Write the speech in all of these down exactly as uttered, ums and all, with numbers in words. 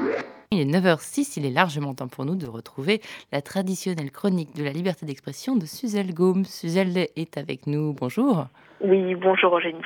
Il est neuf heures six, il est largement temps pour nous de retrouver la traditionnelle chronique de la liberté d'expression de Suzel Gaume. Suzel est avec nous, bonjour. Oui, bonjour Eugénie.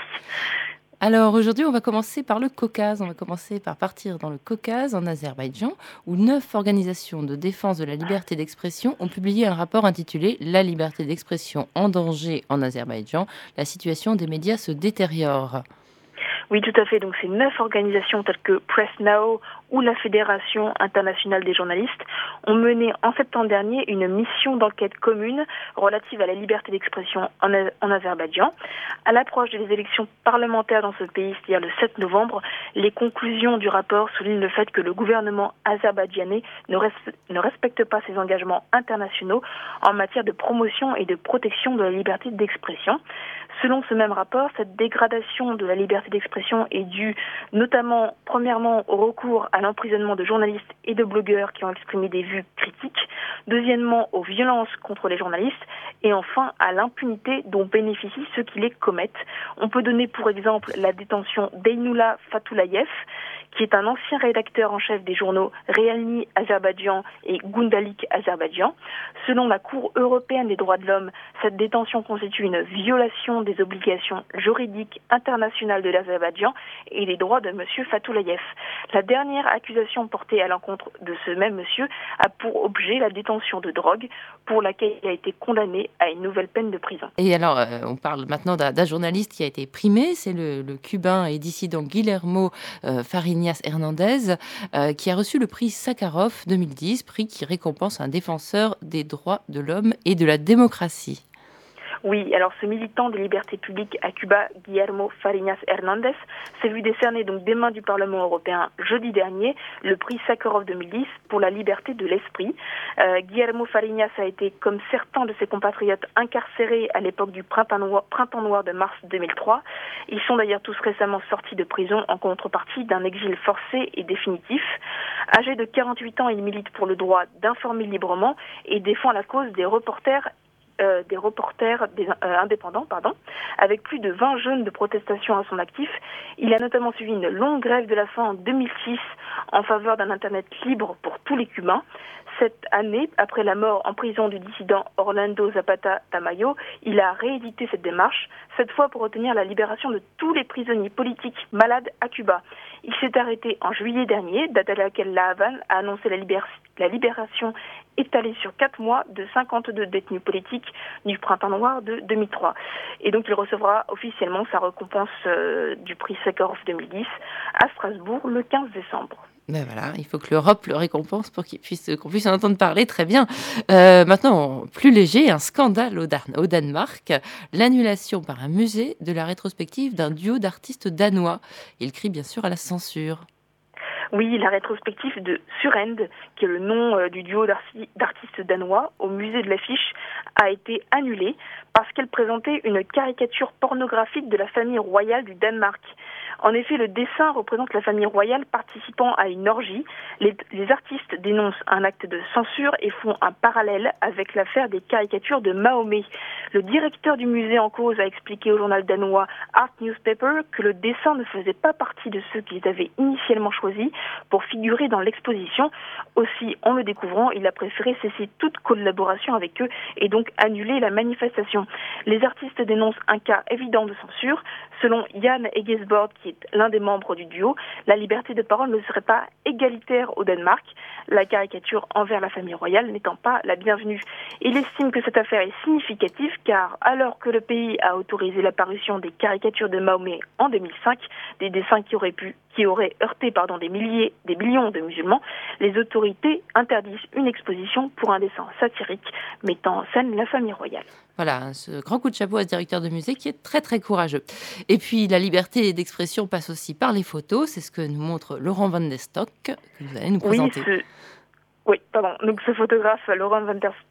Alors aujourd'hui, on va commencer par le Caucase. On va commencer par partir dans le Caucase, en Azerbaïdjan, où neuf organisations de défense de la liberté d'expression ont publié un rapport intitulé « La liberté d'expression en danger en Azerbaïdjan. La situation des médias se détériore ». Oui, tout à fait. Donc, c'est neuf organisations telles que Press Now ou la Fédération internationale des journalistes ont mené en septembre dernier une mission d'enquête commune relative à la liberté d'expression en, en Azerbaïdjan. À l'approche des élections parlementaires dans ce pays, c'est-à-dire le sept novembre, les conclusions du rapport soulignent le fait que le gouvernement azerbaïdjanais ne, res- ne respecte pas ses engagements internationaux en matière de promotion et de protection de la liberté d'expression. Selon ce même rapport, cette dégradation de la liberté d'expression est due notamment, premièrement, au recours à l'emprisonnement de journalistes et de blogueurs qui ont exprimé des vues critiques, deuxièmement, aux violences contre les journalistes, et enfin, à l'impunité dont bénéficient ceux qui les commettent. On peut donner pour exemple la détention d'Eynoula Fatoulayev, qui est un ancien rédacteur en chef des journaux Realni Azerbaïdjan et Gundalik Azerbaïdjan. Selon la Cour européenne des droits de l'homme, cette détention constitue une violation des obligations juridiques internationales de l'Azerbaïdjan et des droits de M. Fatoulayev. La dernière accusation portée à l'encontre de ce même monsieur a pour objet la détention de drogue, pour laquelle il a été condamné à une nouvelle peine de prison. Et alors, euh, on parle maintenant d'un, d'un journaliste qui a été primé, c'est le, le cubain et dissident Guillermo euh, Fariñas Hernández, euh, qui a reçu le prix Sakharov deux mille dix, prix qui récompense un défenseur des droits de l'homme et de la démocratie. Oui, alors ce militant des libertés publiques à Cuba, Guillermo Fariñas Hernández, s'est vu décerner donc des mains du Parlement européen jeudi dernier le prix Sakharov deux mille dix pour la liberté de l'esprit. Euh, Guillermo Fariñas a été, comme certains de ses compatriotes, incarcérés à l'époque du printemps noir, printemps noir de mars deux mille trois. Ils sont d'ailleurs tous récemment sortis de prison en contrepartie d'un exil forcé et définitif. Âgé de quarante-huit ans, il milite pour le droit d'informer librement et défend la cause des reporters Euh, des reporters des, euh, indépendants, pardon, avec plus de vingt jeunes de protestation à son actif. Il a notamment suivi une longue grève de la faim en deux mille six en faveur d'un Internet libre pour tous les Cubains. Cette année, après la mort en prison du dissident Orlando Zapata Tamayo, il a réédité cette démarche, cette fois pour obtenir la libération de tous les prisonniers politiques malades à Cuba. Il s'est arrêté en juillet dernier, date à laquelle La Havane a annoncé la, libér- la libération étalée sur quatre mois de cinquante-deux détenus politiques du printemps noir de deux mille trois. Et donc il recevra officiellement sa récompense euh, du prix Sakharov deux mille dix à Strasbourg le quinze décembre. Ben voilà, il faut que l'Europe le récompense pour qu'il puisse, qu'on puisse en entendre parler. Très bien. Euh, maintenant, plus léger, un scandale au, Dan- au Danemark, l'annulation par un musée de la rétrospective d'un duo d'artistes danois. Il crie bien sûr à la censure. Oui, la rétrospective de Surend, qui est le nom euh, du duo d'arti- d'artistes danois au musée de l'affiche, a été annulée parce qu'elle présentait une caricature pornographique de la famille royale du Danemark. En effet, le dessin représente la famille royale participant à une orgie. Les, les artistes dénoncent un acte de censure et font un parallèle avec l'affaire des caricatures de Mahomet. Le directeur du musée en cause a expliqué au journal danois Art Newspaper que le dessin ne faisait pas partie de ceux qu'ils avaient initialement choisis pour figurer dans l'exposition. Aussi, en le découvrant, il a préféré cesser toute collaboration avec eux et donc annuler la manifestation. Les artistes dénoncent un cas évident de censure. Selon Jan Egesbord, qui est l'un des membres du duo, la liberté de parole ne serait pas égalitaire au Danemark, la caricature envers la famille royale n'étant pas la bienvenue. Il estime que cette affaire est significative car alors que le pays a autorisé l'apparition des caricatures de Mahomet en deux mille cinq, des dessins qui auraient pu qui auraient heurté pardon, des milliers, des millions de musulmans, les autorités interdisent une exposition pour un dessin satirique mettant en scène la famille royale. Voilà, ce grand coup de chapeau à ce directeur de musée qui est très très courageux. Et puis la liberté d'expression passe aussi par les photos, c'est ce que nous montre Laurent Van der Stok, que vous allez nous présenter. Oui, ce... Oui, pardon. Donc ce photographe, Laurent Van der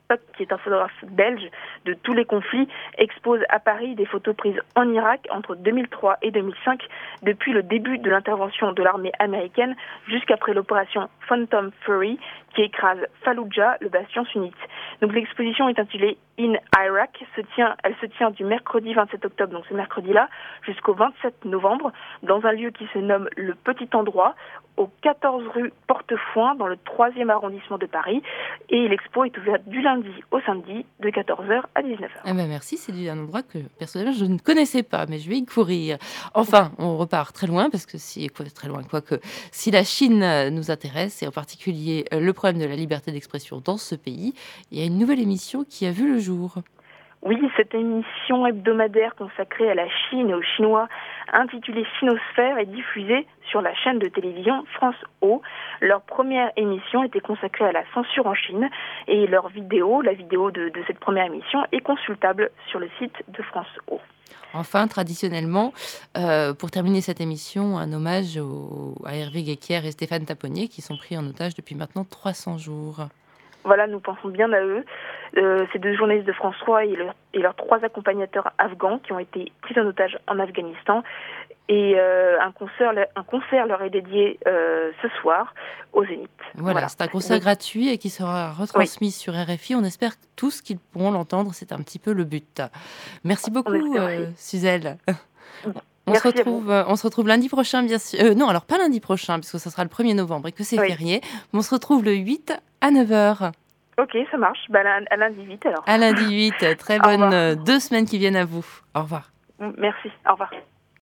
Spock, qui est un photographe belge de tous les conflits, expose à Paris des photos prises en Irak entre deux mille trois et deux mille cinq, depuis le début de l'intervention de l'armée américaine jusqu'après l'opération Phantom Fury, qui écrase Fallujah, le bastion sunnite. Donc l'exposition est intitulée In Iraq, se tient, elle se tient du mercredi vingt-sept octobre, donc ce mercredi-là, jusqu'au vingt-sept novembre, dans un lieu qui se nomme Le Petit Endroit, au quatorze rue Portefoin, dans le troisième arrondissement de Paris. Et l'expo est ouverte du lundi au samedi, de quatorze heures à dix-neuf heures. Eh ben merci, c'est un endroit que personnellement je ne connaissais pas, mais je vais y courir. Enfin, on repart très loin, parce que si, quoi, très loin, quoique, si la Chine nous intéresse, et en particulier le problème de la liberté d'expression dans ce pays, il y a une nouvelle émission qui a vu le jour. Oui, cette émission hebdomadaire consacrée à la Chine et aux Chinois, intitulée Sinosphère, est diffusée sur la chaîne de télévision France O. Leur première émission était consacrée à la censure en Chine et leur vidéo, la vidéo de, de cette première émission, est consultable sur le site de France O. Enfin, traditionnellement, euh, pour terminer cette émission, un hommage au, à Hervé Guéquière et Stéphane Taponnier, qui sont pris en otage depuis maintenant trois cents jours. Voilà, nous pensons bien à eux. Euh, ces deux journalistes de France trois et, leur, et leurs trois accompagnateurs afghans qui ont été pris en otage en Afghanistan. Et euh, un, concert, un concert leur est dédié euh, ce soir au Zénith. Voilà, Voilà. C'est un concert oui. gratuit et qui sera retransmis oui. sur R F I. On espère tous qu'ils pourront l'entendre. C'est un petit peu le but. Merci beaucoup, euh, Suzelle. On se, retrouve, on se retrouve lundi prochain, bien sûr. Euh, non, alors pas lundi prochain, puisque ce sera le premier novembre et que c'est oui. férié. Mais on se retrouve le huit à neuf heures. Ok, ça marche. Bah, à lundi huit alors. À lundi huit. Très bonnes deux semaines qui viennent à vous. Au revoir. Merci. Au revoir.